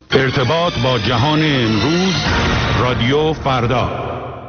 ارتباط با جهان امروز، رادیو فردا.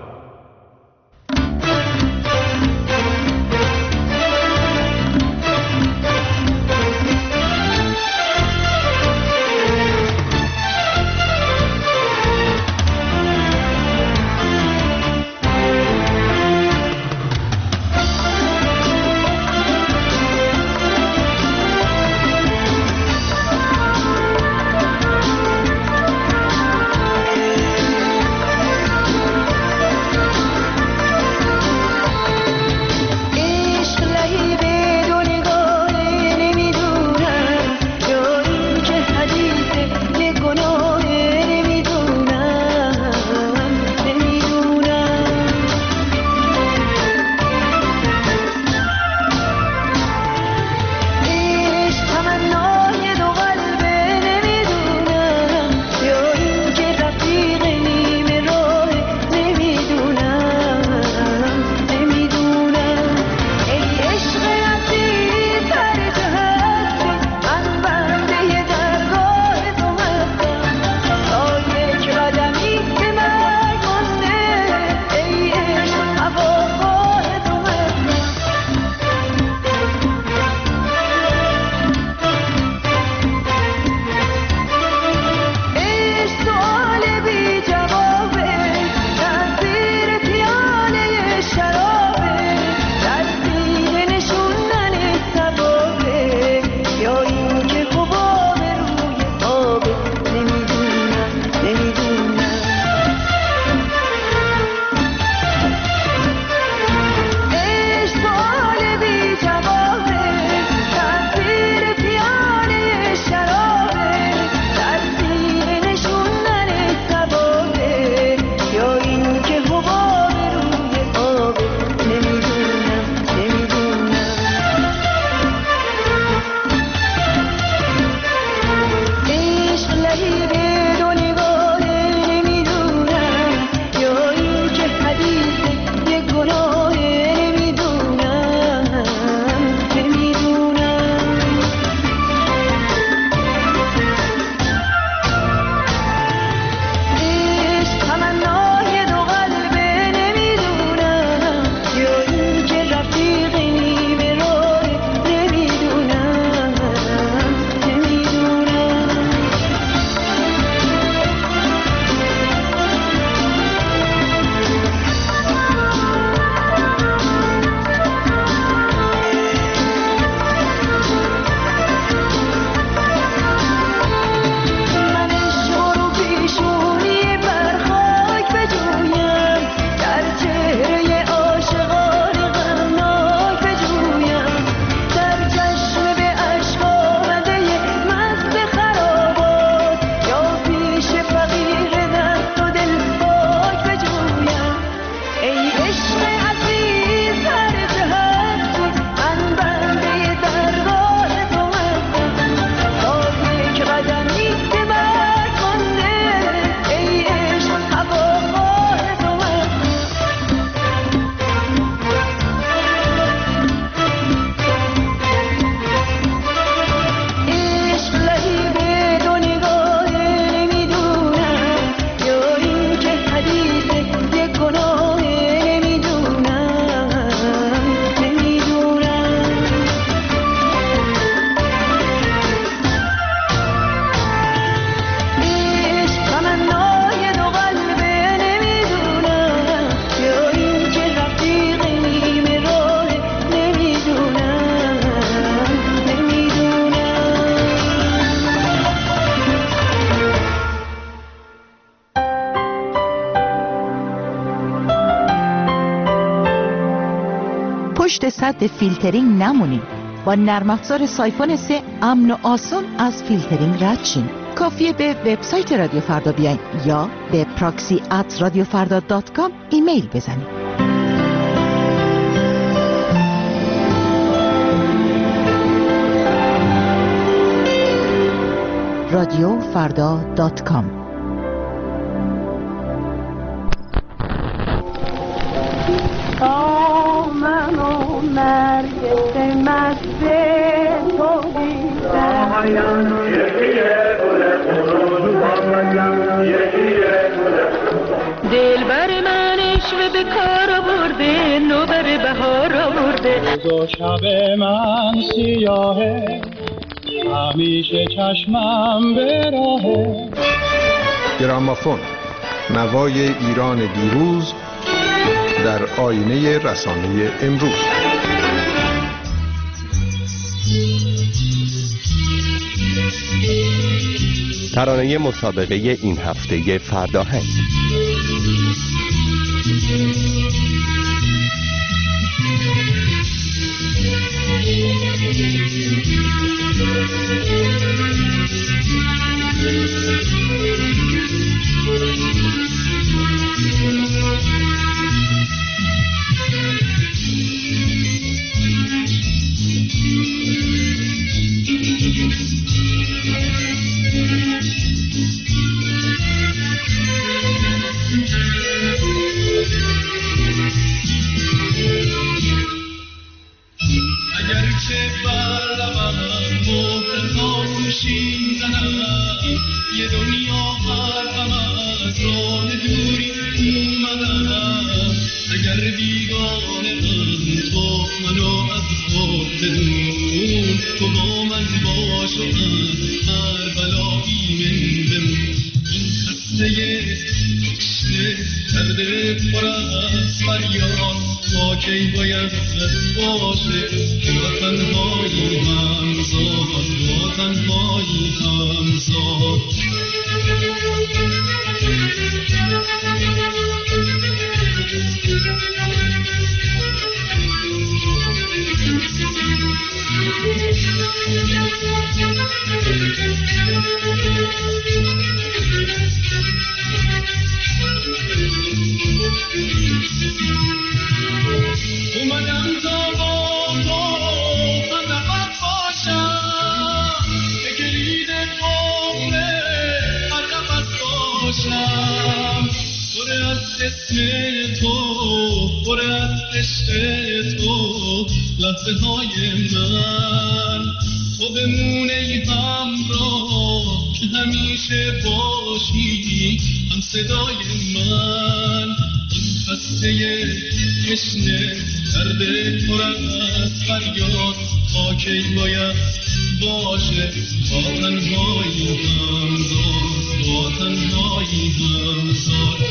پشت سد فیلترینگ نمونید. با نرم افزار سایفون 3 امن و آسان از فیلترینگ رد شین. کافیه به وبسایت رادیو فردا بیاین یا به proxy@radiofarda.com ایمیل بزنید. radiofarda.com. منو نرگس مست تو دیدم روز و شب من سیاهه، همیشه چشمم به راهه. گرامافون، نوای ایران دیروز در آینه رسانه امروز. ترانه مسابقه این هفته فرداهنگ. یه دنیا غرقم از راه دوری اومدم، اگر بیگانه من تو منو از خود بدون، تو با من باش و از هر بلایی من بمون. این خسته تشنه کرده پر از فریاد، تا کی باید باشه با تنهایی همزاد، با تنهایی همزاد. اومدم تا با تو همراه باشم، به کلید عمر هر نفس باشم، پر از اسم تو، پر از عشق تو، لحظه های من تو بمونه ای همراه، که همیشه باشی هم صدای من. این خسته تشنه کرده پر از فریاد، تا کی باید باشه با تنهایی همزاد، با تنهایی همزاد.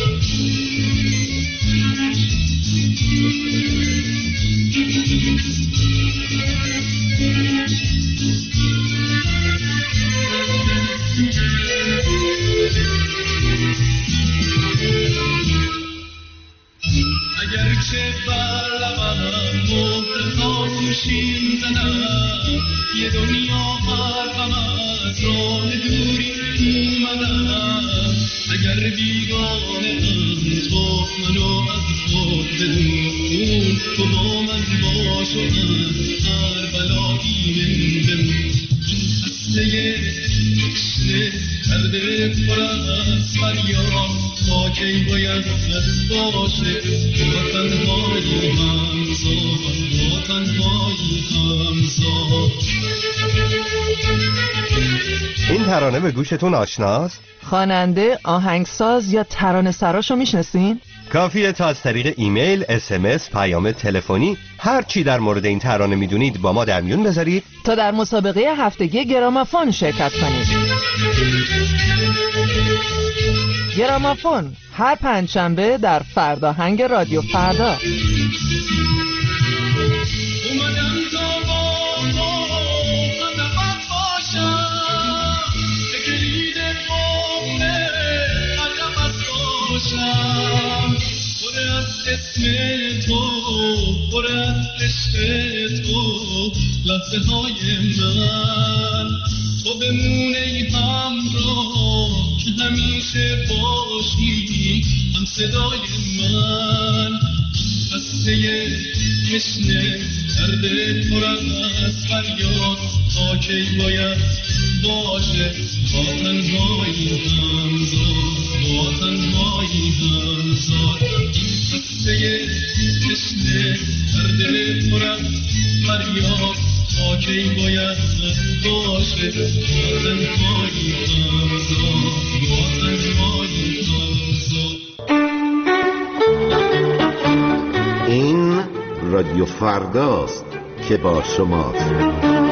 اگرچه بر لبم مهر خاموشی زنم، یه دنیا غرقم از راه دوری اومدم، اگر بیگانه ام تو منو از خود بدون، تو با من باش و از هر بلایی من بمون. این خسته تشنه کرده پر از فریاد، تا کی باید باشه با تنهایی همزاد، با تنهایی همزاد. این ترانه به گوشتون آشناست؟ خواننده، آهنگساز یا ترانه سراشو میشناسین؟ کافیه تا از طریق ایمیل، SMS، پیام تلفنی هر چی در مورد این ترانه میدونید با ما در میون بذارید تا در مسابقه هفتگی گرامافون شرکت کنید. گرامافون هر پنجشنبه در فرداهنگ رادیو فردا. اومدم تا با تو همراه باشم، به کلید عمر هر نفس باشم، پر از اسم تو، پر از عشق تو، لحظه های من تو بمونه ای همراه، که همیشه باشی هم صدای من. خسته تشنه کرده پر از فریاد، تا کی باید باشه با تنهایی همزاد، با تنهایی همزاد. خسته تشنه کرده پر از فریاد، تا کی باید باشه با تنهایی همزاد، با تنهایی همزاد. این رادیو فرداست. که با شماست.